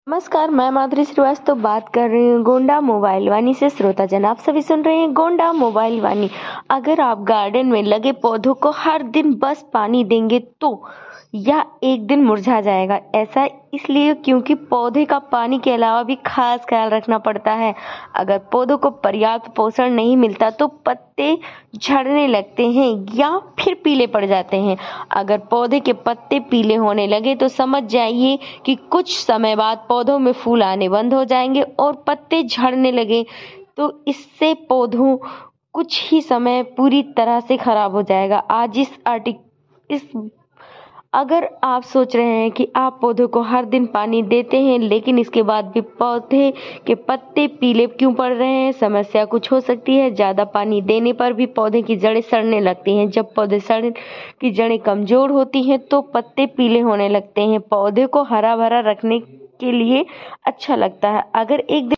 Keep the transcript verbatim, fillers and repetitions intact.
नमस्कार, मैं माधुरी श्रीवास्तव बात कर रही हूँ गोंडा मोबाइल वाणी से। श्रोता जन, आप सभी सुन रहे हैं गोंडा मोबाइल वाणी। अगर आप गार्डन में लगे पौधों को हर दिन बस पानी देंगे तो यह एक दिन मुरझा जाएगा। ऐसा इसलिए क्योंकि पौधे का पानी के अलावा भी खास ख्याल रखना पड़ता है। अगर पौधों को पर्याप्त पोषण नहीं मिलता तो पत्ते झड़ने लगते हैं या फिर पीले पड़ जाते हैं। अगर पौधे के पत्ते पीले होने लगे तो समझ जाइए कि कुछ समय बाद पौधों में फूल आने बंद हो जाएंगे और पत्ते झड़ने लगे तो इससे पौधों कुछ ही समय पूरी तरह से खराब हो जाएगा। आज इस आर्टिक इस अगर आप सोच रहे हैं कि आप पौधों को हर दिन पानी देते हैं लेकिन इसके बाद भी पौधे के पत्ते पीले क्यों पड़ रहे हैं, समस्या कुछ हो सकती है। ज्यादा पानी देने पर भी पौधे की जड़ें सड़ने लगती हैं। जब पौधे सड़ की जड़ें कमजोर होती हैं तो पत्ते पीले होने लगते हैं। पौधे को हरा भरा रखने के लिए अच्छा लगता है। अगर एक दिन